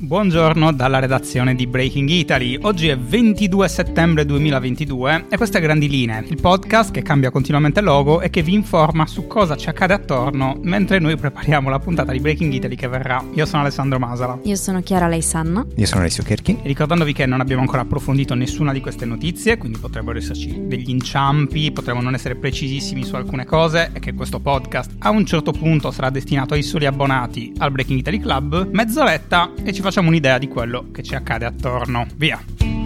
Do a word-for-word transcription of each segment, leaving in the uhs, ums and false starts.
Buongiorno dalla redazione di Breaking Italy. Oggi è ventidue settembre duemilaventidue e queste Grandi Linee, il podcast che cambia continuamente logo e che vi informa su cosa ci accade attorno mentre noi prepariamo la puntata di Breaking Italy che verrà. Io sono Alessandro Masala. Io sono Chiara Leisanna. Io sono Alessio Kerchi. E ricordandovi che non abbiamo ancora approfondito nessuna di queste notizie, quindi potrebbero esserci degli inciampi, potremmo non essere precisissimi su alcune cose e che questo podcast a un certo punto sarà destinato ai soli abbonati al Breaking Italy Club, mezz'oretta e ci facciamo un'idea di quello che ci accade attorno. Via!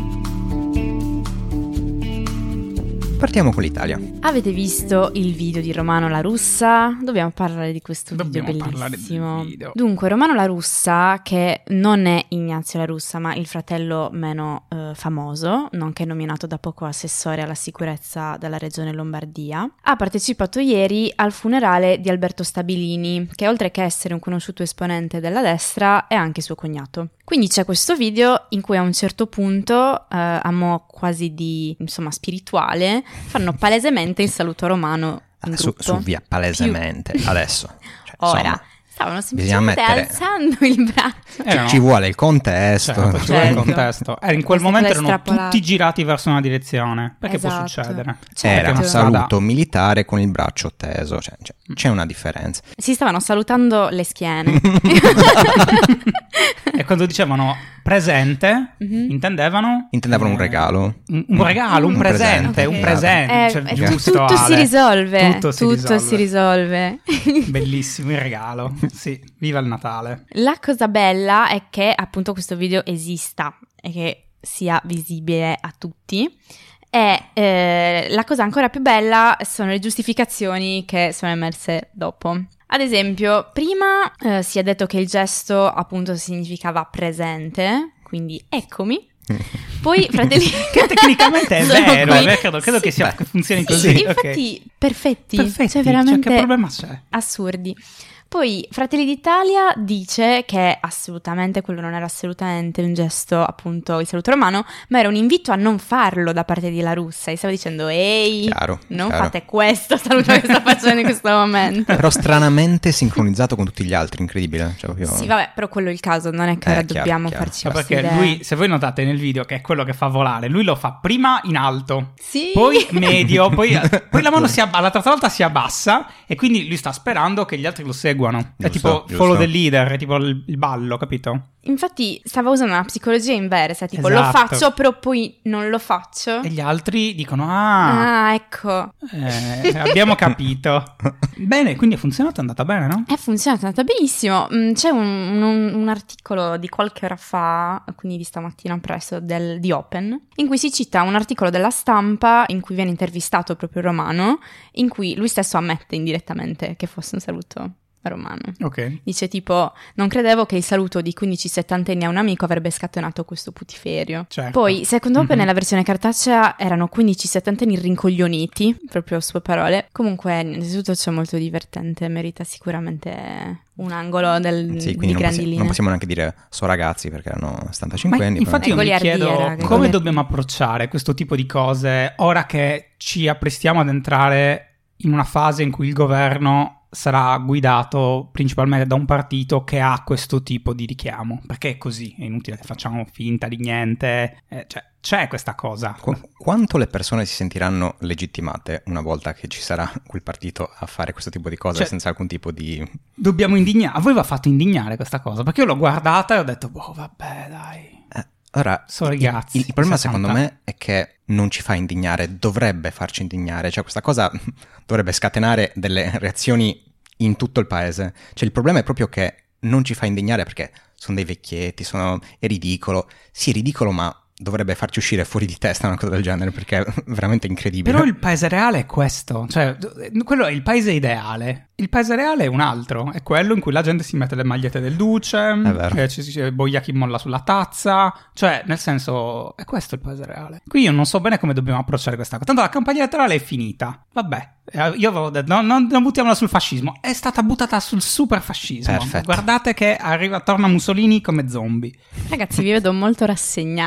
Partiamo con l'Italia. Avete visto il video di Romano La Russa? Dobbiamo parlare di questo Dobbiamo video parlare bellissimo. del video. Dunque, Romano La Russa, che non è Ignazio La Russa, ma il fratello meno eh, famoso, nonché nominato da poco assessore alla sicurezza della regione Lombardia, ha partecipato ieri al funerale di Alberto Stabilini, che oltre che essere un conosciuto esponente della destra, è anche suo cognato. Quindi c'è questo video in cui a un certo punto, eh, a mo' quasi di, insomma, spirituale, fanno palesemente il saluto romano in su, gruppo. su via, palesemente, Più. Adesso. Cioè, Ora, insomma, stavano semplicemente mettere... alzando il braccio. Erano... Ci vuole il contesto. Certo, ci vuole il Certo. contesto. Eh, in quel Queste momento cose erano estrapolate. tutti girati verso una direzione. Perché Esatto. può succedere? Certo. Era un Perché saluto militare con il braccio teso, cioè, cioè, c'è una differenza. Si stavano salutando le schiene. E quando dicevano presente, Mhm. intendevano? Intendevano un eh, regalo. Un, un regalo, un, Un presente, presente. un Ok. presente. Eh, cioè, eh, giusto, tutto si Ale. risolve. Tutto si Tutto risolve. si risolve. Bellissimo il regalo. Sì, viva il Natale. La cosa bella è che appunto questo video esista e che sia visibile a tutti. E eh, la cosa ancora più bella sono le giustificazioni che sono emerse dopo. Ad esempio, prima eh, si è detto che il gesto appunto significava presente, quindi eccomi. Poi Fratelli Che tecnicamente è Sono vero, qui. è vero, credo che, sia, Beh, che funzioni Sì, così. ok. infatti perfetti, Perfetti, cioè cioè, veramente che problema c'è? assurdi. Poi Fratelli d'Italia dice che assolutamente quello non era assolutamente un gesto, appunto, il saluto romano, ma era un invito a non farlo da parte di La Russa. E stava dicendo, ehi, Chiaro, non chiaro. fate questo saluto che sto facendo in questo momento. Però stranamente sincronizzato con tutti gli altri, incredibile. Cioè, proprio... Sì, vabbè, però quello è il caso, non è che Eh, ora chiaro, dobbiamo chiaro. farci Ma queste perché idee. lui, se voi notate nel video che è quello che fa volare, lui lo fa prima in alto, Sì. poi medio, poi, poi la mano si abbassa, la terza volta si abbassa e quindi lui sta sperando che gli altri lo seguano. È Giusto, tipo giusto. follow the leader, è tipo il, il ballo, capito? Infatti stava usando una psicologia inversa, tipo lo Esatto. faccio però poi non lo faccio. E gli altri dicono, ah, Ah, ecco. eh, abbiamo capito. Bene, quindi è funzionato, è andata bene, no? È funzionato, è andata benissimo. Mm, C'è un, un- un articolo di qualche ora fa, quindi di stamattina presto, del, di Open, in cui si cita un articolo della Stampa in cui viene intervistato proprio Romano, in cui lui stesso ammette indirettamente che fosse un saluto romano. Ok. Dice tipo, non credevo che il saluto di quindici settantenni a un amico avrebbe scatenato questo putiferio. Certo. Poi, secondo Open, Mhm. nella versione cartacea erano quindici settantenni rincoglioniti, proprio sue parole. Comunque, innanzitutto c'è molto divertente, merita sicuramente un angolo del, Sì, di quindi non, grandi possi- linee. non possiamo neanche dire so ragazzi perché hanno settantacinque Ma anni. infatti io È mi goliardia, chiedo raga, è come goliardia. dobbiamo approcciare questo tipo di cose ora che ci apprestiamo ad entrare in una fase in cui il governo sarà guidato principalmente da un partito che ha questo tipo di richiamo, perché è così, è inutile che facciamo finta di niente, eh, cioè c'è questa cosa. Qu- quanto le persone si sentiranno legittimate una volta che ci sarà quel partito a fare questo tipo di cose Cioè, senza alcun tipo di... Dobbiamo indignare, a voi vi ha fatto indignare questa cosa, perché io l'ho guardata e ho detto, boh vabbè dai, Eh, allora, sono il- ragazzi. il, il problema sessanta. secondo me è che non ci fa indignare, dovrebbe farci indignare, cioè questa cosa dovrebbe scatenare delle reazioni in tutto il paese. Cioè il problema è proprio che non ci fa indignare perché sono dei vecchietti, sono... è ridicolo. Sì, è ridicolo, ma dovrebbe farci uscire fuori di testa una cosa del genere perché è veramente incredibile. Però il paese reale è questo, cioè quello è il paese ideale. Il paese reale è un altro, è quello in cui la gente si mette le magliette del Duce, vero. eh, ci si boglia chi molla sulla tazza, cioè nel senso è questo il paese reale. Qui io non so bene come dobbiamo approcciare questa cosa, tanto la campagna elettorale è finita, vabbè, eh, io avevo detto no, non, non buttiamola sul fascismo, è stata buttata sul super fascismo. Perfetto. Guardate che arriva, torna Mussolini come zombie. Ragazzi, vi vedo molto rassegnati,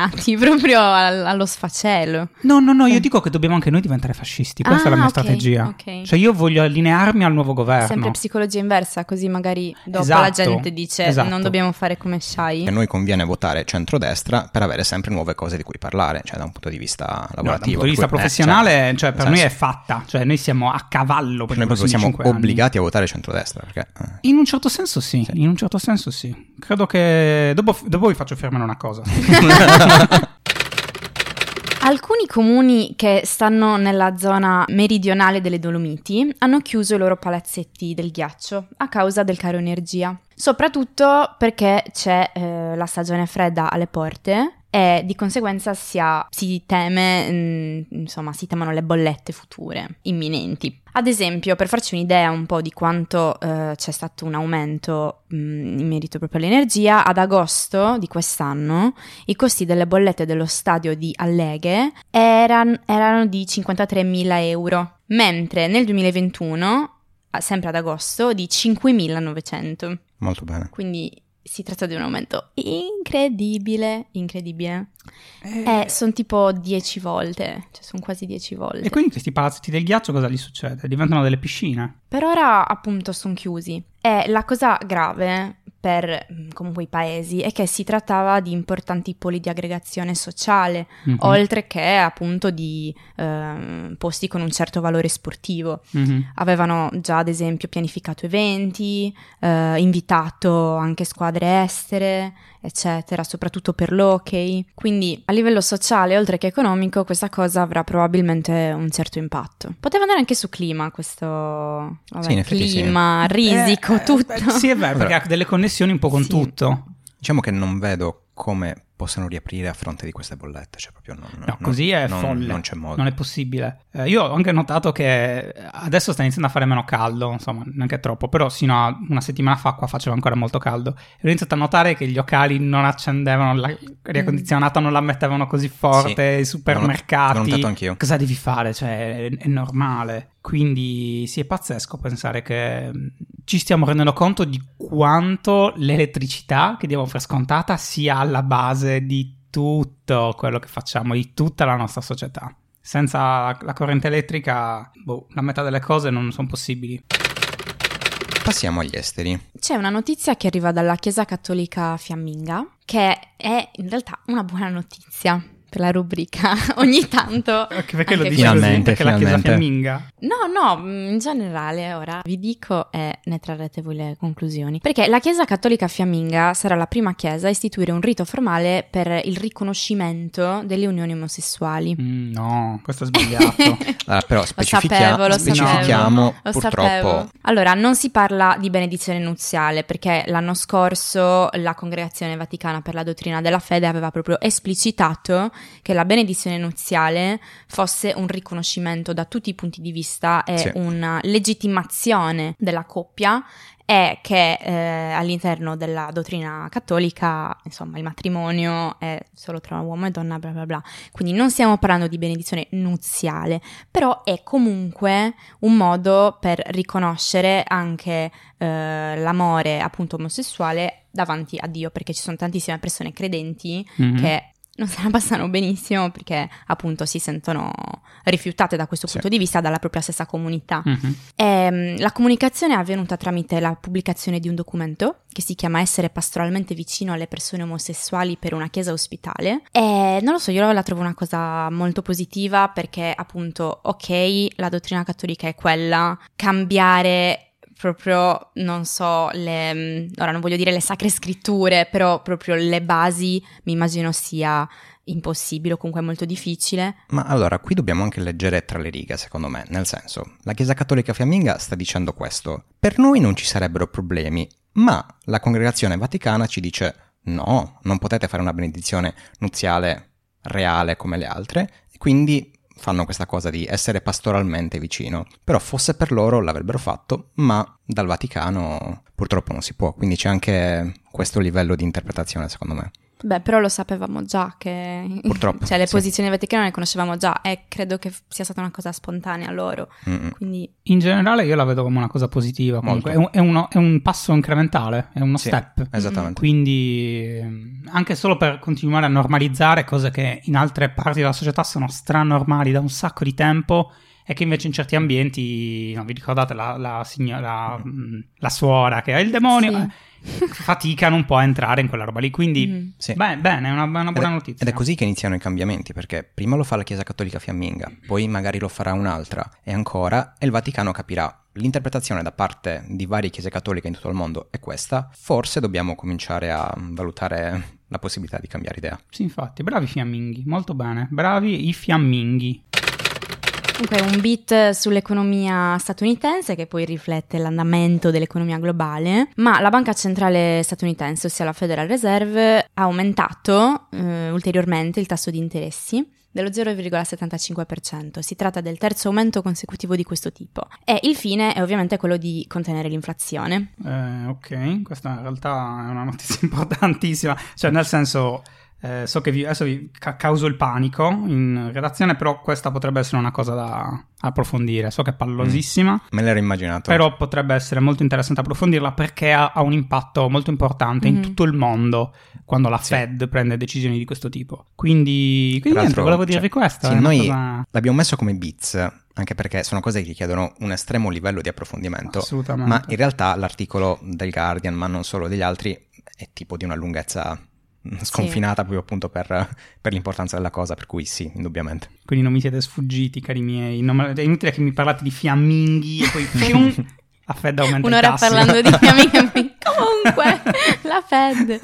proprio al- allo sfacelo. No, no, no, io dico che dobbiamo anche noi diventare fascisti, questa Ah, è la mia ok, strategia. ok. Cioè io voglio allinearmi al nuovo governo. Sempre psicologia inversa, così magari dopo Esatto, la gente dice esatto. non dobbiamo fare come Shai. A noi conviene votare centrodestra per avere sempre nuove cose di cui parlare, cioè da un punto di vista No, da un lavorativo. punto di vista per cui- professionale, eh, cioè, per nel noi è senso, fatta, cioè noi siamo a cavallo per noi i proprio prossimi siamo cinque anni. obbligati a votare centrodestra, perché eh, In un certo senso sì, Sì. in un certo senso sì. Credo che dopo, dopo vi faccio firmare una cosa. Alcuni comuni che stanno nella zona meridionale delle Dolomiti hanno chiuso i loro palazzetti del ghiaccio a causa del caro energia, soprattutto perché c'è eh, la stagione fredda alle porte e di conseguenza si, ha, si teme, mh, insomma, si temono le bollette future, imminenti. Ad esempio, per farci un'idea un po' di quanto eh, c'è stato un aumento mh, in merito proprio all'energia, ad agosto di quest'anno i costi delle bollette dello stadio di Alleghe eran, erano di cinquantatremila euro, mentre nel duemilaventuno, sempre ad agosto, di cinquemilanovecento. molto bene. Quindi si tratta di un aumento incredibile, incredibile. Eh, Eh, sono tipo dieci volte, cioè sono quasi dieci volte. E quindi questi palazzetti del ghiaccio cosa gli succede? Diventano delle piscine? Per ora appunto sono chiusi. E la cosa grave per mh, comunque i paesi è che si trattava di importanti poli di aggregazione sociale, Mhm. oltre che appunto di ehm, posti con un certo valore sportivo. Mhm. Avevano già ad esempio pianificato eventi, eh, invitato anche squadre estere, eccetera, soprattutto per l'hockey. Quindi a livello sociale, oltre che economico, questa cosa avrà probabilmente un certo impatto. Poteva andare anche su clima, questo vabbè, Sì, in effetti sì. clima, risico, Eh, tutto. eh, sì, è vero, perché ha delle connessioni un po' con Sì. tutto. Diciamo che non vedo come possano riaprire a fronte di queste bollette, cioè proprio non, No, non- così è non- folle. non c'è modo. Non è possibile. Eh, io ho anche notato che adesso sta iniziando a fare meno caldo, insomma, neanche troppo, però sino a una settimana fa qua faceva ancora molto caldo. E ho iniziato a notare che gli locali non accendevano l'aria condizionata, non la mettevano così forte, Sì, i supermercati. l'ho notato anch'io. Cosa devi fare? Cioè, è, è normale. Quindi sì, è pazzesco pensare che mh, ci stiamo rendendo conto di quanto l'elettricità che diamo per scontata sia alla base di tutto quello che facciamo, di tutta la nostra società. Senza la corrente elettrica, boh, la metà delle cose non sono possibili. Passiamo agli esteri. C'è una notizia che arriva dalla Chiesa Cattolica Fiamminga, che è in realtà una buona notizia per la rubrica. Ogni tanto... Perché, perché lo anche dici così? Finalmente, Perché la Chiesa finalmente. fiamminga? No, no, in generale ora vi dico e ne trarrete voi le conclusioni. Perché la Chiesa Cattolica Fiamminga sarà la prima chiesa a istituire un rito formale per il riconoscimento delle unioni omosessuali. Mm, no, questo è sbagliato. Allora, però specifichia- sapevo, lo specifichiamo, Lo purtroppo, sapevo. Allora, non si parla di benedizione nuziale perché l'anno scorso la Congregazione Vaticana per la Dottrina della Fede aveva proprio esplicitato che la benedizione nuziale fosse un riconoscimento da tutti i punti di vista e Sì. una legittimazione della coppia e che eh, all'interno della dottrina cattolica, insomma, il matrimonio è solo tra uomo e donna, bla bla bla. Quindi non stiamo parlando di benedizione nuziale, però è comunque un modo per riconoscere anche eh, l'amore appunto omosessuale davanti a Dio, perché ci sono tantissime persone credenti Mhm. che non se la passano benissimo perché appunto si sentono rifiutate da questo Sì. punto di vista dalla propria stessa comunità. Mhm. Ehm, la comunicazione è avvenuta tramite la pubblicazione di un documento che si chiama Essere pastoralmente vicino alle persone omosessuali per una chiesa ospitale e non lo so, io la trovo una cosa molto positiva perché appunto ok, la dottrina cattolica è quella, cambiare proprio, non so, le, ora non voglio dire le sacre scritture, però proprio le basi mi immagino sia impossibile o comunque molto difficile. Ma allora, qui dobbiamo anche leggere tra le righe, secondo me, nel senso, la Chiesa Cattolica Fiamminga sta dicendo questo. Per noi non ci sarebbero problemi, ma la Congregazione Vaticana ci dice no, non potete fare una benedizione nuziale reale come le altre, e quindi fanno questa cosa di essere pastoralmente vicino. Però fosse per loro l'avrebbero fatto, ma dal Vaticano purtroppo non si può, quindi c'è anche questo livello di interpretazione, secondo me. Beh, però lo sapevamo già che... Purtroppo, cioè, le sì. posizioni vaticane le conoscevamo già e credo che sia stata una cosa spontanea loro. Mm-mm. Quindi... In generale io la vedo come una cosa positiva, comunque è Molto. un, è uno- è un passo incrementale, è uno Sì, step. esattamente. Quindi ehm, anche solo per continuare a normalizzare cose che in altre parti della società sono stranormali da un sacco di tempo e che invece in certi ambienti, no, vi ricordate la, la, signora, mm. la suora che ha il demonio, sì. faticano un po' a entrare in quella roba lì, quindi mm. sì. beh, bene, è una, una buona ed è, notizia. Ed è così che iniziano i cambiamenti, perché prima lo fa la Chiesa Cattolica fiamminga, poi magari lo farà un'altra, e ancora, e il Vaticano capirà. L'interpretazione da parte di varie chiese cattoliche in tutto il mondo è questa, forse dobbiamo cominciare a valutare la possibilità di cambiare idea. Sì, infatti, bravi fiamminghi, molto bene, bravi i fiamminghi. Comunque un beat sull'economia statunitense che poi riflette l'andamento dell'economia globale, ma la banca centrale statunitense, ossia la Federal Reserve, ha aumentato eh, ulteriormente il tasso di interessi dello zero virgola settantacinque per cento. Si tratta del terzo aumento consecutivo di questo tipo e il fine è ovviamente quello di contenere l'inflazione. Eh, ok, questa in realtà è una notizia importantissima, cioè nel senso... Eh, so che vi, adesso vi ca- causo il panico in redazione, però questa potrebbe essere una cosa da approfondire. So che è pallosissima, mm, me l'ero immaginato, però potrebbe essere molto interessante approfondirla perché ha, ha un impatto molto importante mm. in tutto il mondo quando la sì. Fed prende decisioni di questo tipo. Quindi, quindi niente, volevo dirvi cioè, questo. Sì, noi cosa... l'abbiamo messo come bits, anche perché sono cose che richiedono un estremo livello di approfondimento. Assolutamente. Ma in realtà l'articolo del Guardian, ma non solo degli altri, è tipo di una lunghezza sconfinata, sì. proprio appunto per, per l'importanza della cosa, per cui sì, indubbiamente. Quindi non mi siete sfuggiti, cari miei, non, è inutile che mi parlate di fiamminghi e poi fium, la Fed aumenta un'ora i tassi. parlando di fiamminghi comunque la Fed.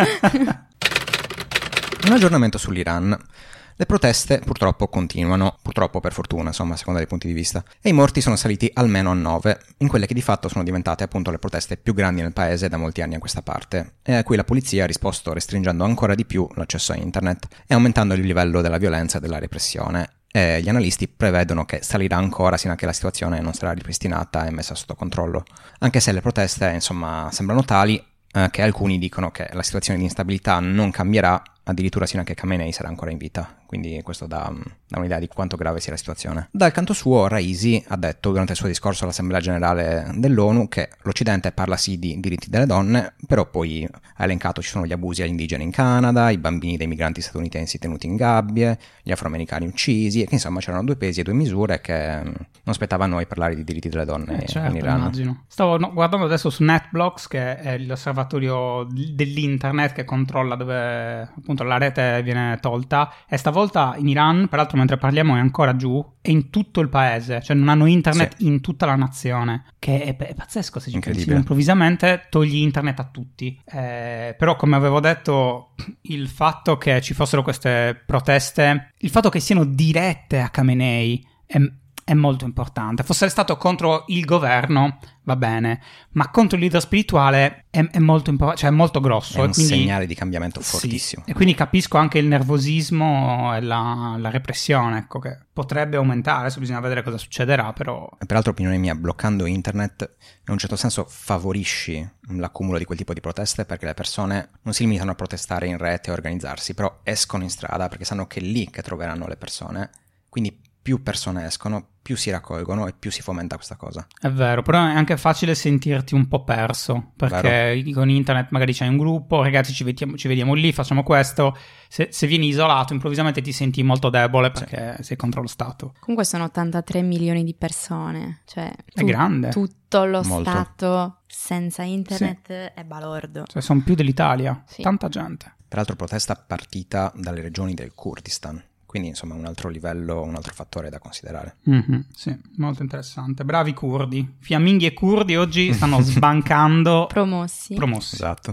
Un aggiornamento sull'Iran. Le proteste purtroppo continuano, purtroppo per fortuna, insomma, a seconda dei punti di vista, e i morti sono saliti almeno a nove, in quelle che di fatto sono diventate appunto le proteste più grandi nel paese da molti anni a questa parte, e a cui la polizia ha risposto restringendo ancora di più l'accesso a internet e aumentando il livello della violenza e della repressione. E gli analisti prevedono che salirà ancora sino a che la situazione non sarà ripristinata e messa sotto controllo, anche se le proteste, insomma, sembrano tali eh, che alcuni dicono che la situazione di instabilità non cambierà addirittura sino a che Khamenei sarà ancora in vita, quindi questo dà, dà un'idea di quanto grave sia la situazione. Dal canto suo Raisi ha detto durante il suo discorso all'Assemblea Generale dell'ONU che l'Occidente parla sì di diritti delle donne, però poi ha elencato ci sono gli abusi agli indigeni in Canada, i bambini dei migranti statunitensi tenuti in gabbie, gli afroamericani ucisi, e che insomma c'erano due pesi e due misure, che non spettava a noi parlare di diritti delle donne eh, certo, in Iran. Immagino. Stavo no, guardando adesso su NetBlocks, che è l'osservatorio dell'internet che controlla dove appunto la rete viene tolta, e stavolta in Iran, peraltro mentre parliamo è ancora giù, e in tutto il paese, cioè non hanno internet sì. in tutta la nazione, che è, è pazzesco se ci pensi, improvvisamente togli internet a tutti. Eh, però come avevo detto, il fatto che ci fossero queste proteste, il fatto che siano dirette a Khamenei è, è molto importante. Fosse stato contro il governo va bene, ma contro il leader spirituale è, è molto importante, cioè è molto grosso. È un e quindi, segnale di cambiamento fortissimo. Sì, e quindi capisco anche il nervosismo e la, la repressione, ecco, che potrebbe aumentare. Adesso bisogna vedere cosa succederà, però... E peraltro, opinione mia, bloccando internet in un certo senso favorisci l'accumulo di quel tipo di proteste, perché le persone non si limitano a protestare in rete e organizzarsi, però escono in strada perché sanno che è lì che troveranno le persone, quindi più persone escono, più si raccolgono e più si fomenta questa cosa. È vero, però è anche facile sentirti un po' perso, perché vero. Con internet magari c'hai un gruppo, ragazzi ci vediamo, ci vediamo lì, facciamo questo, se, se vieni isolato improvvisamente ti senti molto debole perché sì. sei contro lo Stato. Comunque sono ottantatré milioni di persone, cioè è tu, grande. Tutto lo Molto. Stato senza internet sì. è balordo. Cioè sono più dell'Italia, sì. tanta gente. Peraltro protesta partita dalle regioni del Kurdistan. Quindi insomma un altro livello, un altro fattore da considerare. Mm-hmm, sì, molto interessante. Bravi curdi. Fiamminghi e curdi oggi stanno sbancando. Promossi. Promossi. Esatto.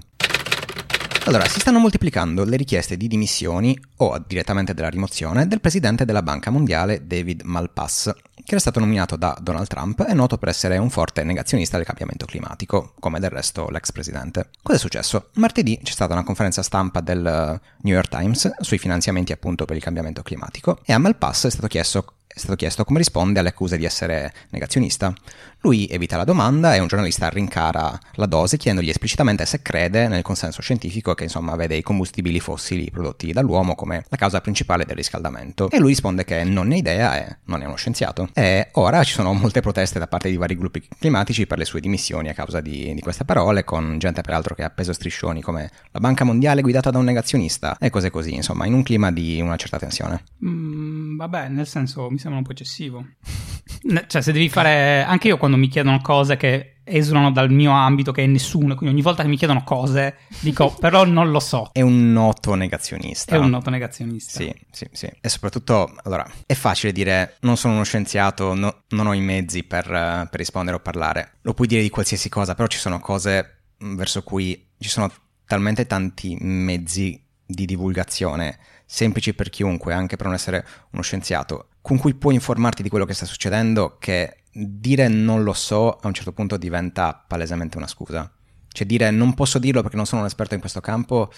Allora, si stanno moltiplicando le richieste di dimissioni o direttamente della rimozione del presidente della Banca Mondiale David Malpass, che era stato nominato da Donald Trump e noto per essere un forte negazionista del cambiamento climatico, come del resto l'ex presidente. Cosa è successo? Martedì c'è stata una conferenza stampa del New York Times sui finanziamenti appunto per il cambiamento climatico, e a Malpass è stato chiesto è stato chiesto come risponde alle accuse di essere negazionista. Lui evita la domanda e un giornalista rincara la dose chiedendogli esplicitamente se crede nel consenso scientifico che insomma vede i combustibili fossili prodotti dall'uomo come la causa principale del riscaldamento. E lui risponde che non ne ha idea e non è uno scienziato. E ora ci sono molte proteste da parte di vari gruppi climatici per le sue dimissioni a causa di, di queste parole, con gente peraltro che ha appeso striscioni come la Banca Mondiale guidata da un negazionista e cose così, insomma, in un clima di una certa tensione. Mm, vabbè, nel senso, mi sembra un po' eccessivo. Cioè, se devi fare... Anche io quando mi chiedono cose che esulano dal mio ambito, che è nessuno, quindi ogni volta che mi chiedono cose dico, però non lo so. È un noto negazionista. È un noto negazionista. Sì, sì, sì. E soprattutto, allora, è facile dire non sono uno scienziato, no, non ho i mezzi per, uh, per rispondere o parlare. Lo puoi dire di qualsiasi cosa, però ci sono cose verso cui ci sono talmente tanti mezzi di divulgazione semplici per chiunque, anche per non essere uno scienziato, con cui puoi informarti di quello che sta succedendo, che dire non lo so a un certo punto diventa palesemente una scusa. Cioè dire non posso dirlo perché non sono un esperto in questo campo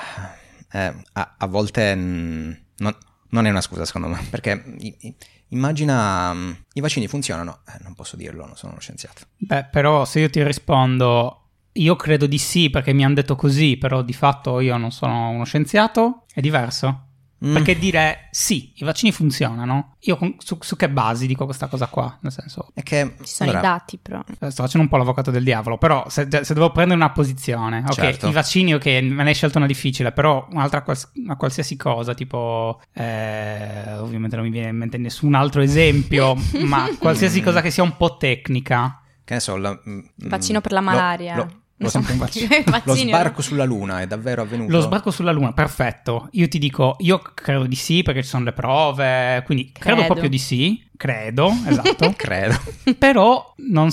eh, a, a volte mh, non, non è una scusa secondo me, perché i, i, immagina mh, i vaccini funzionano, eh, non posso dirlo, non sono uno scienziato. Beh, però se io ti rispondo io credo di sì perché mi hanno detto così, però di fatto io non sono uno scienziato, è diverso. Mm. Perché dire sì, i vaccini funzionano, io con, su, su che basi dico questa cosa qua? Nel senso... È che... Ci sono allora, i dati, però. Sto facendo un po' l'avvocato del diavolo, però se, se devo prendere una posizione, ok, certo. I vaccini, ok, me ne hai scelto una difficile, però un'altra quals- una qualsiasi cosa, tipo... Eh, ovviamente non mi viene in mente nessun altro esempio, ma qualsiasi cosa che sia un po' tecnica. Che ne so, la, il vaccino per la malaria. Lo, lo, Lo, sempre un vaccino. Lo sbarco sulla Luna è davvero avvenuto? Lo sbarco sulla Luna, perfetto. Io ti dico, io credo di sì perché ci sono le prove, quindi credo, credo proprio di sì. Credo, esatto. Credo. Però non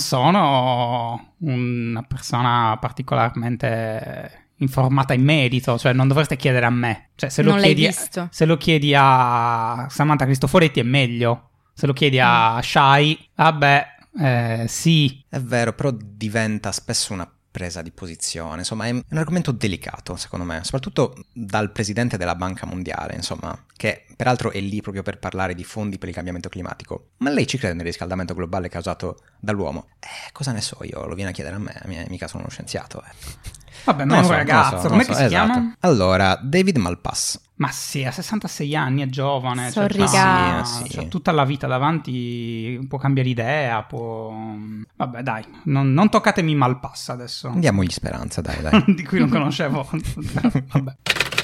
sono una persona particolarmente informata in merito, cioè non dovreste chiedere a me. Cioè, se lo non chiedi, l'hai visto. Se lo chiedi a Samantha Cristoforetti è meglio. Se lo chiedi a Shai, vabbè, eh, sì. È vero, però diventa spesso una presa di posizione, insomma è un argomento delicato secondo me, soprattutto dal presidente della Banca Mondiale, insomma, che peraltro è lì proprio per parlare di fondi per il cambiamento climatico. Ma lei ci crede nel riscaldamento globale causato dall'uomo? Eh, cosa ne so io, lo viene a chiedere a me, mica sono uno scienziato. Eh. Vabbè, ma è un so, ragazzo, so, come so, si esatto. chiama? Allora, David Malpass. Ma sì, ha sessantasei anni, è giovane, cioè, Sorriga. sì, sì. Cioè, tutta la vita davanti, può cambiare idea, può... Vabbè, dai, non, non toccatemi Malpass adesso. Diamogli speranza, dai, dai. Di cui non conoscevo. Vabbè.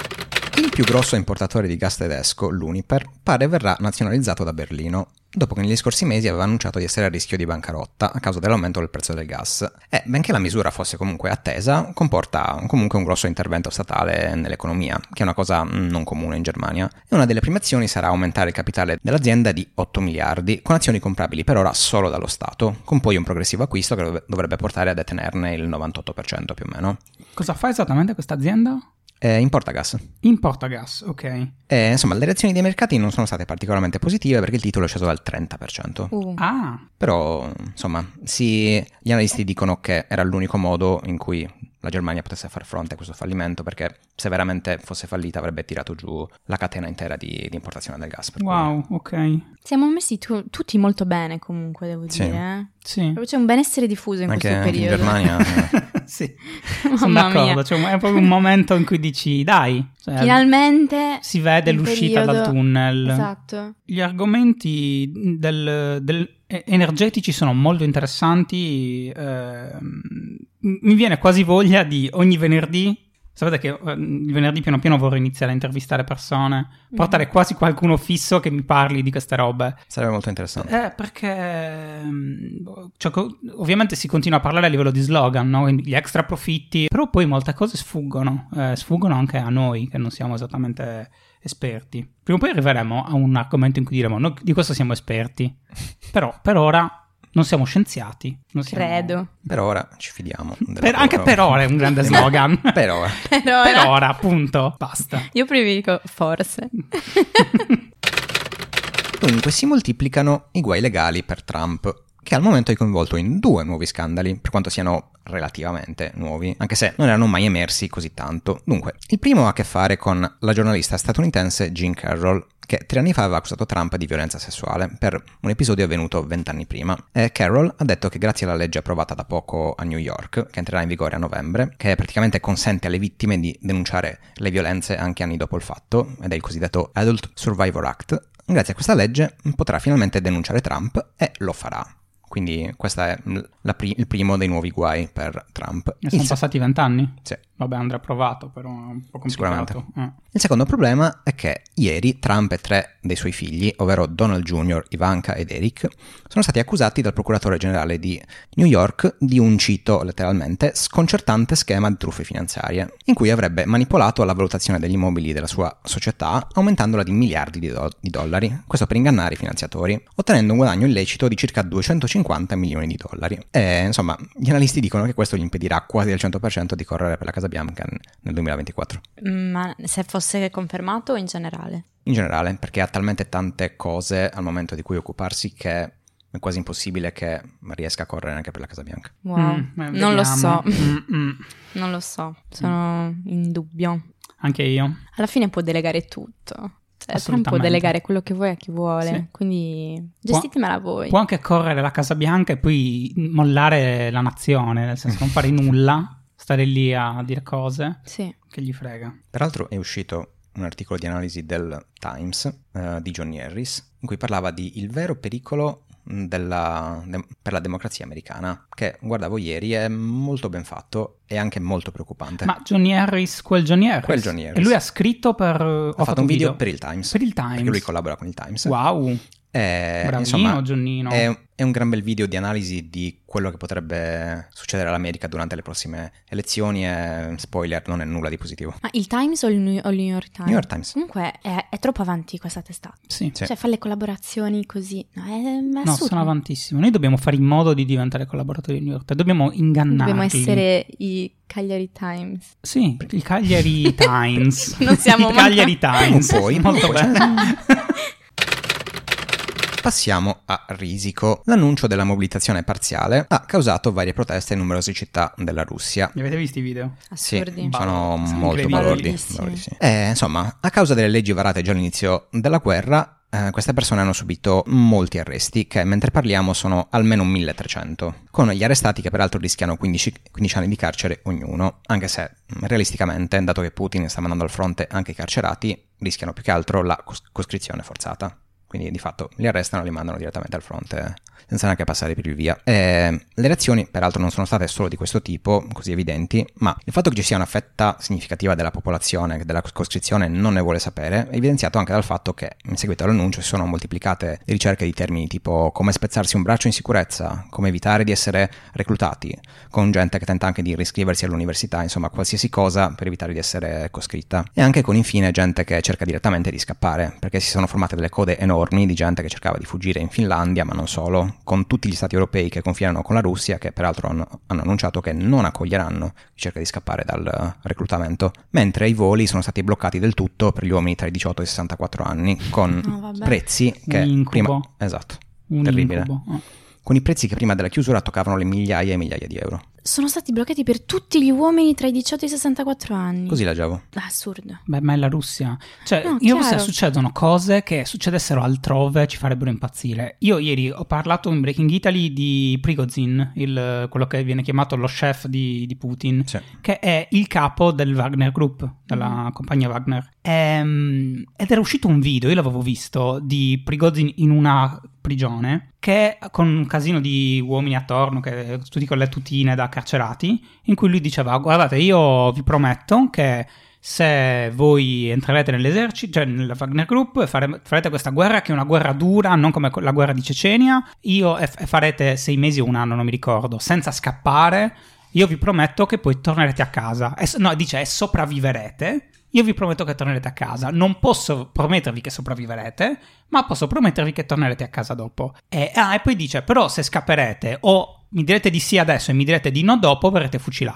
Il più grosso importatore di gas tedesco, l'Uniper, pare verrà nazionalizzato da Berlino, dopo che negli scorsi mesi aveva annunciato di essere a rischio di bancarotta a causa dell'aumento del prezzo del gas. E, benché la misura fosse comunque attesa, comporta comunque un grosso intervento statale nell'economia, che è una cosa non comune in Germania. E una delle prime azioni sarà aumentare il capitale dell'azienda di otto miliardi, con azioni comprabili per ora solo dallo Stato, con poi un progressivo acquisto che dovrebbe portare a detenerne il novantotto per cento più o meno. Cosa fa esattamente questa azienda? Eh, importa gas. Importa gas, ok. E, insomma, le reazioni dei mercati non sono state particolarmente positive perché il titolo è sceso del trenta per cento. Uh. Ah. Però, insomma, sì, gli analisti dicono che era l'unico modo in cui la Germania potesse far fronte a questo fallimento, perché se veramente fosse fallita avrebbe tirato giù la catena intera di, di importazione del gas. Per wow, cui... ok. Siamo messi tu- tutti molto bene comunque, devo sì. dire. Eh? Sì. Proprio c'è un benessere diffuso in anche, questo anche periodo. in Germania. Sì, Mamma sono d'accordo. mia. Cioè, è proprio un momento in cui dici, dai. Cioè, finalmente si vede un l'uscita periodo... dal tunnel. Esatto. Gli argomenti del, del, energetici sono molto interessanti. Eh, mi viene quasi voglia di ogni venerdì. Sapete che eh, il venerdì piano piano vorrei iniziare a intervistare persone, portare quasi qualcuno fisso che mi parli di queste robe. Sarebbe molto interessante. Eh, perché cioè, ovviamente si continua a parlare a livello di slogan, no? Gli extra profitti, però poi molte cose sfuggono, eh, sfuggono anche a noi che non siamo esattamente esperti. Prima o poi arriveremo a un argomento in cui diremo, noi di questo siamo esperti, però per ora... non siamo scienziati. Non siamo... Credo. Per ora ci fidiamo. Per, anche per ora è un grande slogan. Per ora. Per ora. Per ora, appunto. Basta. Io preferisco forse. Dunque si moltiplicano i guai legali per Trump, che al momento è coinvolto in due nuovi scandali, per quanto siano relativamente nuovi, anche se non erano mai emersi così tanto. Dunque, il primo ha a che fare con la giornalista statunitense Jean Carroll, che tre anni fa aveva accusato Trump di violenza sessuale per un episodio avvenuto vent'anni prima. E Carroll ha detto che grazie alla legge approvata da poco a New York, che entrerà in vigore a novembre, che praticamente consente alle vittime di denunciare le violenze anche anni dopo il fatto, ed è il cosiddetto Adult Survivor Act, grazie a questa legge potrà finalmente denunciare Trump e lo farà. Quindi questo è la pri- il primo dei nuovi guai per Trump. E sono il passati vent'anni? Sì. Vabbè, andrà provato, però è un po' complicato. Sicuramente. Eh. Il secondo problema è che ieri Trump e tre dei suoi figli, ovvero Donald Junior, Ivanka ed Eric, sono stati accusati dal procuratore generale di New York di un, cito letteralmente, sconcertante schema di truffe finanziarie, in cui avrebbe manipolato la valutazione degli immobili della sua società, aumentandola di miliardi di, do- di dollari, questo per ingannare i finanziatori, ottenendo un guadagno illecito di circa duecentocinquanta milioni di dollari. E insomma, gli analisti dicono che questo gli impedirà quasi al cento per cento di correre per la Casa Bianca nel duemilaventiquattro. Ma se fosse confermato o in generale? In generale, perché ha talmente tante cose al momento di cui occuparsi che è quasi impossibile che riesca a correre anche per la Casa Bianca. Wow, Mm, eh, non lo so, vediamo. Mm, mm. non lo so, sono in dubbio. Anche io. Alla fine può delegare tutto. Cioè, Trump può Assolutamente. delegare quello che vuole a chi vuole, Sì. quindi gestitemela voi. Può anche correre la Casa Bianca e poi mollare la nazione, nel senso non fare nulla, stare lì a dire cose Sì. che gli frega. Peraltro è uscito un articolo di analisi del Times uh, di Johnny Harris in cui parlava di il vero pericolo della, de, per la democrazia americana, che guardavo ieri, è molto ben fatto e anche molto preoccupante. Ma Johnny Harris, quel Johnny Harris? Quel Johnny Harris. E lui ha scritto per... ho ha fatto un video, video per il Times. Per il Times. Perché lui collabora con il Times. Wow. E, Bravino, insomma, Giannino. È, è un gran bel video di analisi di quello che potrebbe succedere all'America durante le prossime elezioni e, spoiler, non è nulla di positivo. Ma il Times o il New, o il New York Times? New York Times. Comunque è, è troppo avanti questa testata. Sì. Sì. Cioè fa le collaborazioni così. No, è, è No, assurdo. sono avantissimo. Noi dobbiamo fare in modo di diventare collaboratori di New York Times. Dobbiamo ingannarli. Dobbiamo essere i Cagliari Times. Sì, il Cagliari Times. Non siamo il mai- Cagliari Times. Un po', un Molto po'. bene. Passiamo a Risico. L'annuncio della mobilitazione parziale ha causato varie proteste in numerose città della Russia. Li avete visti i video? Assurdi. Sì, sono Sono molto incredibili. balordi. Bellissimi. balordi, sì. E, insomma, a causa delle leggi varate già all'inizio della guerra, eh, queste persone hanno subito molti arresti, che mentre parliamo sono almeno milletrecento, con gli arrestati che peraltro rischiano quindici, quindici anni di carcere ognuno, anche se realisticamente, dato che Putin sta mandando al fronte anche i carcerati, rischiano più che altro la cos- coscrizione forzata. Quindi di fatto li arrestano e li mandano direttamente al fronte senza neanche passare per il via. E le reazioni peraltro non sono state solo di questo tipo, così evidenti, ma il fatto che ci sia una fetta significativa della popolazione che della coscrizione non ne vuole sapere è evidenziato anche dal fatto che in seguito all'annuncio si sono moltiplicate le ricerche di termini tipo come spezzarsi un braccio in sicurezza, come evitare di essere reclutati, con gente che tenta anche di riscriversi all'università, insomma qualsiasi cosa per evitare di essere coscritta. E anche con infine gente che cerca direttamente di scappare, perché si sono formate delle code enormi di gente che cercava di fuggire in Finlandia, ma non solo, con tutti gli stati europei che confinano con la Russia, che peraltro hanno, hanno annunciato che non accoglieranno chi cerca di scappare dal reclutamento, mentre i voli sono stati bloccati del tutto per gli uomini tra i diciotto e i sessantaquattro anni, con Oh, vabbè. prezzi che Un incubo. prima... Esatto, Un terribile. incubo. Oh. Con i prezzi che prima della chiusura toccavano le migliaia e migliaia di euro. Sono stati bloccati per tutti gli uomini tra i diciotto e i sessantaquattro anni. Così leggevo. Assurdo. Beh, ma è la Russia. Cioè, No, io chiaro. se succedono cose che succedessero altrove ci farebbero impazzire. Io ieri ho parlato in Breaking Italy di Prigozhin, il, quello che viene chiamato lo chef di, di Putin, Sì. che è il capo del Wagner Group, della compagnia Wagner. Ehm, ed era uscito un video, io l'avevo visto, di Prigozhin in una prigione, che con un casino di uomini attorno, che, tutti con le tutine da carcerati, in cui lui diceva: guardate, io vi prometto che se voi entrerete nell'esercito, cioè nella Wagner Group, e fare, farete questa guerra che è una guerra dura, non come la guerra di Cecenia, io e, e farete sei mesi o un anno, non mi ricordo, senza scappare, io vi prometto che poi tornerete a casa. E, no, dice, e sopravviverete. Io vi prometto che tornerete a casa. Non posso promettervi che sopravviverete, ma posso promettervi che tornerete a casa dopo. E, ah, e poi dice, però se scapperete o mi direte di sì adesso e mi direte di no dopo, verrete fucilati.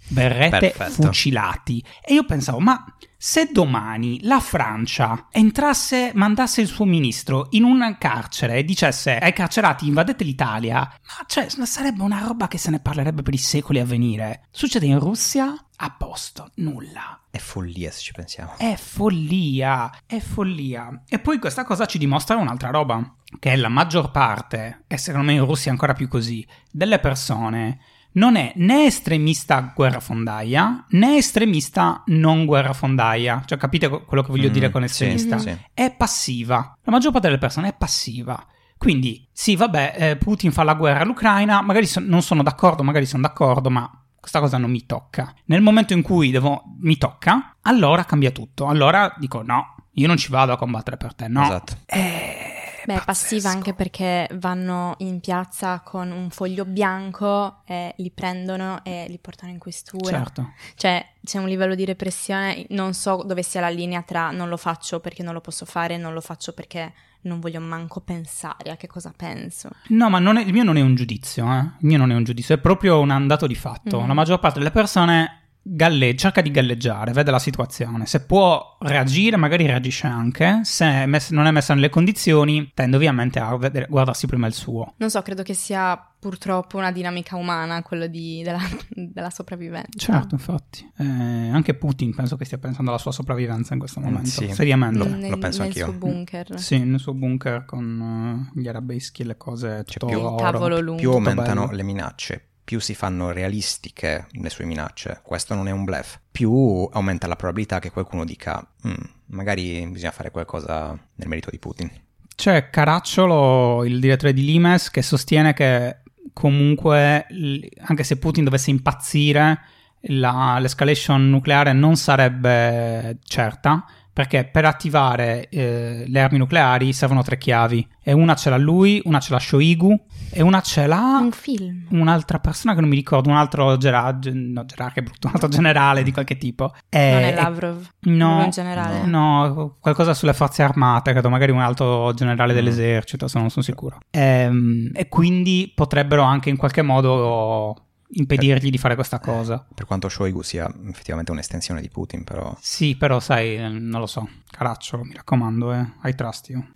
Berrette Perfetto. fucilati. E io pensavo, ma se domani la Francia entrasse, mandasse il suo ministro in un carcere e dicesse ai carcerati invadete l'Italia, ma cioè sarebbe una roba che se ne parlerebbe per i secoli a venire. Succede in Russia? A posto, nulla. È follia se ci pensiamo. È follia, è follia. E poi questa cosa ci dimostra un'altra roba, che la maggior parte, e secondo me in Russia è ancora più così, delle persone non è né estremista guerrafondaia né estremista non guerrafondaia. Cioè capite quello che voglio Mm, dire con sì, estremista? sì. È passiva. La maggior parte delle persone è passiva. Quindi sì, vabbè, eh, Putin fa la guerra all'Ucraina, magari so- non sono d'accordo, magari sono d'accordo, ma questa cosa non mi tocca. Nel momento in cui devo, mi tocca, allora cambia tutto. Allora dico no, io non ci vado a combattere per te, no. Esatto. È Beh, è passiva pazzesco. anche perché vanno in piazza con un foglio bianco e li prendono e li portano in questura. Certo. Cioè, c'è un livello di repressione, non so dove sia la linea tra non lo faccio perché non lo posso fare, non lo faccio perché non voglio manco pensare a che cosa penso. No, ma non è- il mio non è un giudizio, eh. Il mio non è un giudizio, è proprio un dato di fatto. Mhm. La maggior parte delle persone galle- cerca di galleggiare, vede la situazione. Se può reagire, magari reagisce anche. Se è messa- non è messa nelle condizioni, tende ovviamente a vedere- guardarsi prima il suo. Non so, credo che sia purtroppo una dinamica umana quello di, della, della sopravvivenza. Certo, infatti. Eh, anche Putin penso che stia pensando alla sua sopravvivenza in questo Mm, momento. sì. Seriamente. Lo- Nel, lo penso nel anch'io. suo bunker. Sì, nel suo bunker con eh, gli arabeschi e le cose tutto più- Il oro. tavolo lungo. Più aumentano bello. le minacce, più si fanno realistiche le sue minacce. Questo non è un bluff. Più aumenta la probabilità che qualcuno dica "Mm, magari bisogna fare qualcosa nel merito di Putin". C'è Caracciolo, il direttore di Limes, che sostiene che comunque, l- anche se Putin dovesse impazzire, la- l'escalation nucleare non sarebbe certa, perché per attivare eh, le armi nucleari servono tre chiavi. E una ce l'ha lui, una ce l'ha Shoigu, e una ce l'ha Un film. un'altra persona che non mi ricordo, un altro gerarca, no, gerarca è brutto, un altro generale di qualche tipo. E- Non è Lavrov. No, Proprio in generale. no, qualcosa sulle forze armate, credo, magari un altro generale dell'esercito, se non sono sicuro. Ehm, E, quindi potrebbero anche in qualche modo impedirgli di fare questa cosa. Per quanto Shoigu sia effettivamente un'estensione di Putin, però Sì, però sai, eh, non lo so, Caracciolo, mi raccomando, eh, I trust you.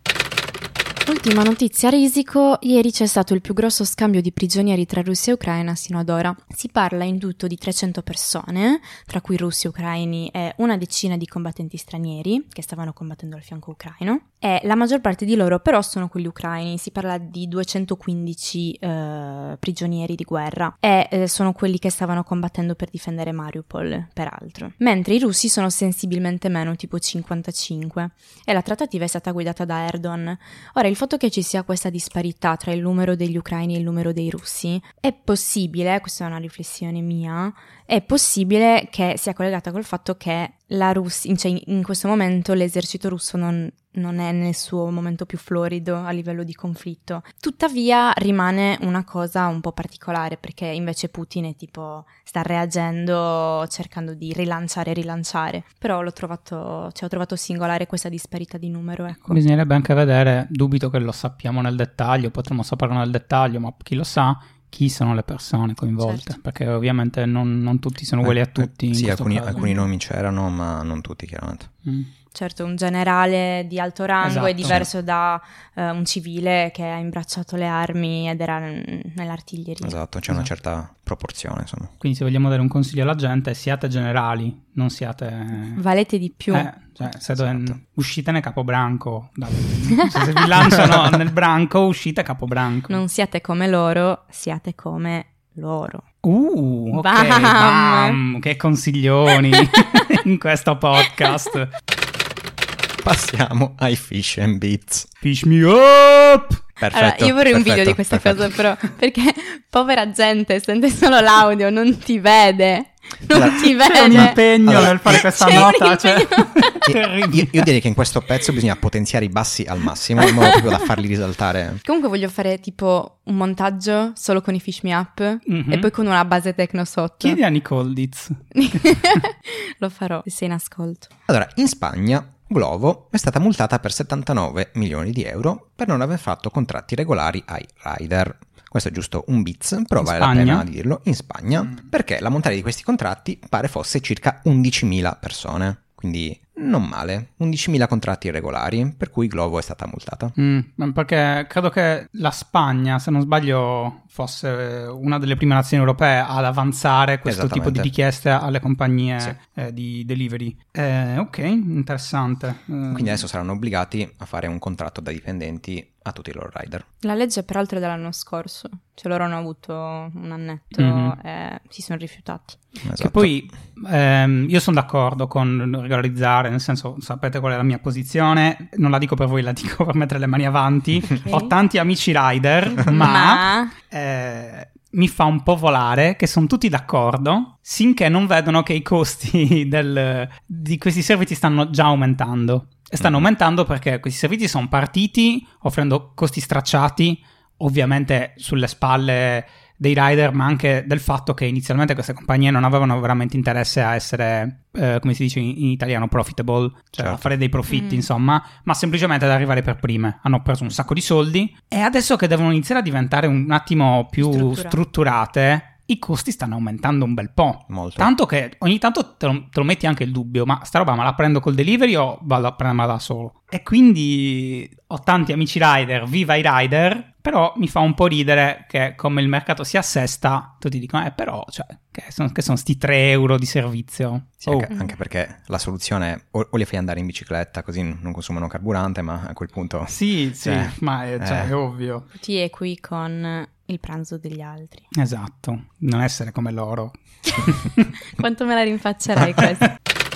Ultima notizia a risico, ieri c'è stato il più grosso scambio di prigionieri tra Russia e Ucraina sino ad ora. Si parla in tutto di trecento persone, tra cui russi, ucraini e una decina di combattenti stranieri che stavano combattendo al fianco ucraino. E la maggior parte di loro però sono quelli ucraini, si parla di duecentoquindici eh, prigionieri di guerra e eh, sono quelli che stavano combattendo per difendere Mariupol, peraltro. Mentre i russi sono sensibilmente meno, tipo cinquantacinque, e la trattativa è stata guidata da Erdogan. Ora, il fatto che ci sia questa disparità tra il numero degli ucraini e il numero dei russi è possibile, questa è una riflessione mia, è possibile che sia collegata col fatto che la Russia, cioè in questo momento l'esercito russo non, non è nel suo momento più florido a livello di conflitto. Tuttavia rimane una cosa un po' particolare, perché invece Putin è tipo sta reagendo cercando di rilanciare e rilanciare. Però l'ho trovato, cioè ho trovato singolare questa disparità di numero, ecco. Bisognerebbe anche vedere, dubito che lo sappiamo nel dettaglio, potremmo saperlo nel dettaglio, ma chi lo sa, chi sono le persone coinvolte, Certo. perché ovviamente non, non tutti sono uguali a tutti. in sì, questo alcuni, caso. alcuni nomi c'erano, ma non tutti chiaramente. Mm. Certo, un generale di alto rango Esatto. è diverso da eh, un civile che ha imbracciato le armi ed era n- nell'artiglieria. Esatto, c'è una certa proporzione, insomma. Quindi se vogliamo dare un consiglio alla gente, siate generali, non siate... Valete di più. Eh, cioè, se Esatto. dove- uscite nel capobranco. Dai. Cioè, se vi lanciano nel branco, uscite capobranco. Non siate come loro, siate come loro. Uh, ok, Bam! bam, che consiglioni in questo podcast. Passiamo ai fish and beats. Fish me up! Perfetto. Allora, io vorrei un perfetto, video di questa perfetto. cosa, però, perché povera gente sente solo l'audio, non ti vede. Non Allora, ti C'è un vede. impegno Allora, nel fare questa c'è un nota. Cioè... impegno. terribile. Io, io direi che in questo pezzo bisogna potenziare i bassi al massimo, in modo proprio da farli risaltare. Comunque voglio fare tipo un montaggio solo con i Fish Me Up Mhm. e poi con una base techno sotto. Chiedi a Nicole Diz. Lo farò se sei in ascolto. Allora, in Spagna Glovo è stata multata per settantanove milioni di euro per non aver fatto contratti regolari ai rider. Questo è giusto un biz, però In vale Spagna? la pena di dirlo, in Spagna, mm. perché l'ammontare di questi contratti pare fosse circa undicimila persone. Quindi non male, undicimila contratti irregolari, per cui Glovo è stata multata. Mm, perché credo che la Spagna, se non sbaglio, fosse una delle prime nazioni europee ad avanzare questo tipo di richieste alle compagnie sì. eh, di delivery. Eh, ok, interessante. Eh, Quindi adesso saranno obbligati a fare un contratto da dipendenti a tutti i loro rider. La legge peraltro è dell'anno scorso, cioè loro hanno avuto un annetto mm-hmm. e si sono rifiutati. Esatto. Che poi ehm, io sono d'accordo con regolarizzare, nel senso, sapete qual è la mia posizione, non la dico per voi, la dico per mettere le mani avanti. Okay. Ho tanti amici rider, ma, ma... Eh, mi fa un po' volare che sono tutti d'accordo finché non vedono che i costi del, di questi servizi stanno già aumentando. E stanno mm. aumentando perché questi servizi sono partiti offrendo costi stracciati, ovviamente sulle spalle dei rider, ma anche del fatto che inizialmente queste compagnie non avevano veramente interesse a essere, eh, come si dice in, in italiano, profitable, cioè certo. a fare dei profitti, mm. insomma, ma semplicemente ad arrivare per prime. Hanno preso un sacco di soldi e adesso che devono iniziare a diventare un attimo più Struttura. strutturate, i costi stanno aumentando un bel po'. Molto. Tanto che ogni tanto te lo, te lo metti anche il dubbio, ma sta roba me la prendo col delivery o vado a prendermela da solo? E quindi ho tanti amici rider, viva i rider, però mi fa un po' ridere che come il mercato si assesta, tutti dicono, eh però, cioè, che sono, che sono sti tre euro di servizio. Sì, oh. anche, anche perché la soluzione è o, o li fai andare in bicicletta, così non consumano carburante, ma a quel punto... Sì, sì, cioè, ma è, cioè, eh. è ovvio. Ti equi con il pranzo degli altri. Esatto, non essere come loro. Quanto me la rinfaccerei questa?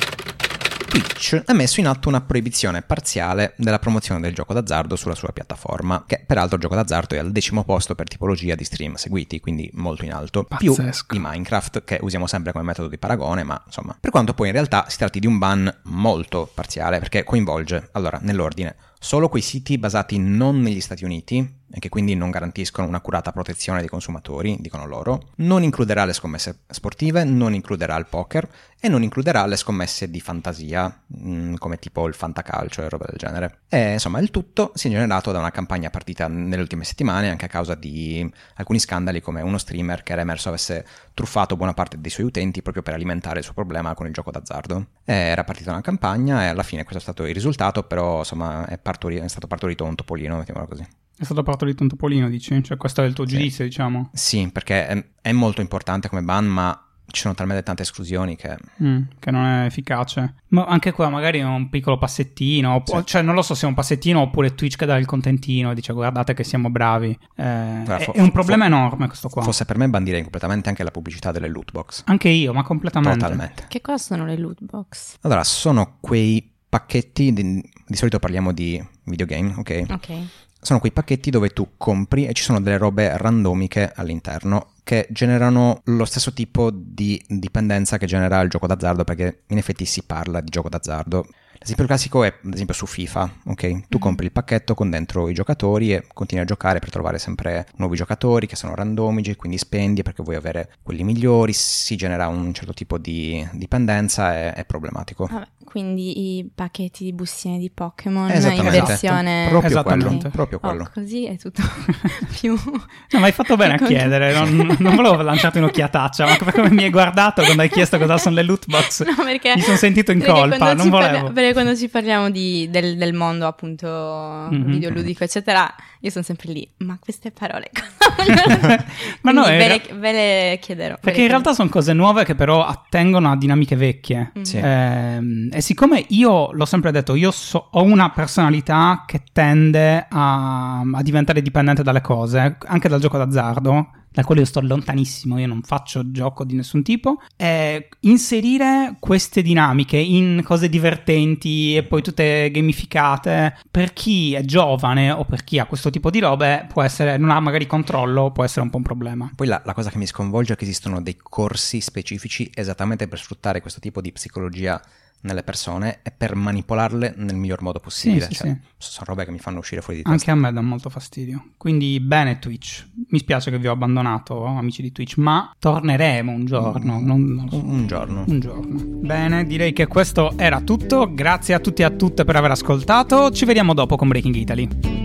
Twitch ha messo in atto una proibizione parziale della promozione del gioco d'azzardo sulla sua piattaforma, che peraltro il gioco d'azzardo è al decimo posto per tipologia di stream seguiti, quindi molto in alto, Pazzesco. Più di Minecraft, che usiamo sempre come metodo di paragone, ma insomma, per quanto poi in realtà si tratti di un ban molto parziale, perché coinvolge, allora, nell'ordine, solo quei siti basati non negli Stati Uniti e che quindi non garantiscono un'accurata protezione dei consumatori, dicono loro, non includerà le scommesse sportive, non includerà il poker e non includerà le scommesse di fantasia, mh, come tipo il fantacalcio e roba del genere. E insomma il tutto si è generato da una campagna partita nelle ultime settimane anche a causa di alcuni scandali, come uno streamer che era emerso avesse truffato buona parte dei suoi utenti proprio per alimentare il suo problema con il gioco d'azzardo. E era partita una campagna e alla fine questo è stato il risultato, però insomma è, partori- è stato partorito un topolino, mettiamola così. È stato partorito un topolino, dici? Cioè questo è il tuo sì. giudizio, diciamo? Sì, perché è, è molto importante come ban, ma ci sono talmente tante esclusioni che... Mm, che non è efficace. Ma anche qua magari è un piccolo passettino, sì. Cioè non lo so se è un passettino oppure Twitch che dà il contentino e dice guardate che siamo bravi. Eh, Guarda, è, fo- è un problema fo- enorme questo qua. Fosse per me bandirei completamente anche la pubblicità delle loot box. Anche io, ma completamente. Totalmente. Che cosa sono le loot box? Allora, sono quei pacchetti, di, di solito parliamo di videogame, ok? Ok. Sono quei pacchetti dove tu compri e ci sono delle robe randomiche all'interno che generano lo stesso tipo di dipendenza che genera il gioco d'azzardo, perché in effetti si parla di gioco d'azzardo. L'esempio classico è, ad esempio, su FIFA, ok? Tu compri il pacchetto con dentro i giocatori e continui a giocare per trovare sempre nuovi giocatori che sono randomici, quindi spendi perché vuoi avere quelli migliori, si genera un certo tipo di dipendenza, è, è problematico. Vabbè, quindi i pacchetti di bustine di Pokémon in versione... Proprio quello, proprio quello. Oh, così è tutto più... No, ma hai fatto bene a chiedere, non, non volevo lanciarti un'occhiatata, ma come mi hai guardato quando hai chiesto cosa sono le loot box? No, perché... Mi sono sentito in colpa, non volevo. Parla, perché quando ci parliamo di, del, del mondo appunto mm-hmm. videoludico eccetera, io sono sempre lì, ma queste parole ma no, ve, le, ve le chiederò. Perché in realtà sono cose nuove che però attengono a dinamiche vecchie. Mm. Sì. Eh, e siccome io, l'ho sempre detto, io so, ho una personalità che tende a, a diventare dipendente dalle cose, anche dal gioco d'azzardo, da quello io sto lontanissimo, io non faccio gioco di nessun tipo, e inserire queste dinamiche in cose divertenti e poi tutte gamificate, per chi è giovane o per chi ha questo tipo di robe, può essere, non ha magari controllo, può essere un po' un problema. Poi la, la cosa che mi sconvolge è che esistono dei corsi specifici esattamente per sfruttare questo tipo di psicologia nelle persone e per manipolarle nel miglior modo possibile. Sì, sì, cioè, sì. sono robe che mi fanno uscire fuori di testa. Anche a me dà molto fastidio. Quindi bene Twitch. Mi spiace che vi ho abbandonato, amici di Twitch, ma torneremo un giorno. Mm, non, non so. un giorno. Un giorno. Bene, direi che questo era tutto. Grazie a tutti e a tutte per aver ascoltato. Ci vediamo dopo con Breaking Italy.